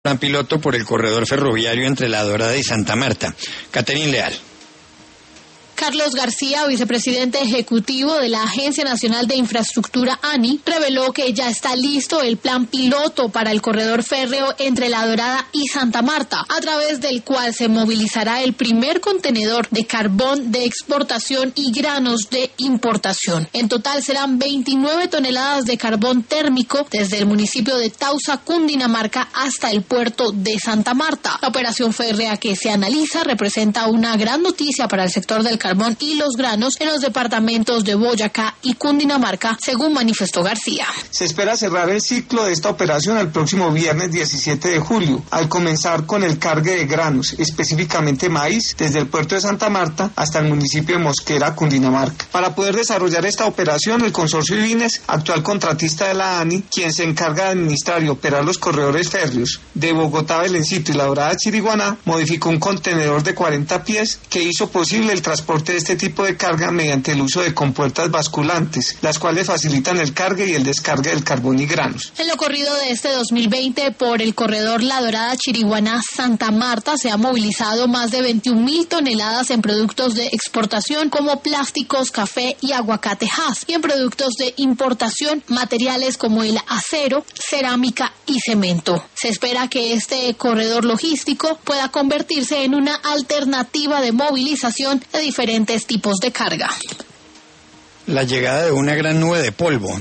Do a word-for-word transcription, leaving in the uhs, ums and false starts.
plan piloto por el corredor ferroviario entre La Dorada y Santa Marta. Caterín Leal. Carlos García, vicepresidente ejecutivo de la Agencia Nacional de Infraestructura ANI, reveló que ya está listo el plan piloto para el corredor férreo entre La Dorada y Santa Marta, a través del cual se movilizará el primer contenedor de carbón de exportación y granos de importación. En total serán veintinueve toneladas de carbón térmico desde el municipio de Tausa, Cundinamarca, hasta el puerto de Santa Marta. La operación férrea que se analiza representa una gran noticia para el sector del carbón carbón y los granos en los departamentos de Boyacá y Cundinamarca, según manifestó García. Se espera cerrar el ciclo de esta operación el próximo viernes diecisiete de julio, al comenzar con el cargue de granos, específicamente maíz, desde el puerto de Santa Marta hasta el municipio de Mosquera, Cundinamarca. Para poder desarrollar esta operación, el consorcio Ibines, actual contratista de la ANI, quien se encarga de administrar y operar los corredores férreos de Bogotá, Belencito y La Dorada, Chiriguaná, modificó un contenedor de cuarenta pies que hizo posible el transporte de este tipo de carga mediante el uso de compuertas basculantes, las cuales facilitan el cargue y el descargue del carbón y granos. En lo corrido de este dos mil veinte por el corredor La Dorada, Chiriguaná, Santa Marta, se ha movilizado más de veintiún mil toneladas en productos de exportación como plásticos, café y aguacatejas, y en productos de importación, materiales como el acero, cerámica y cemento. Se espera que este corredor logístico pueda convertirse en una alternativa de movilización de diferentes tipos de carga. La llegada de una gran nube de polvo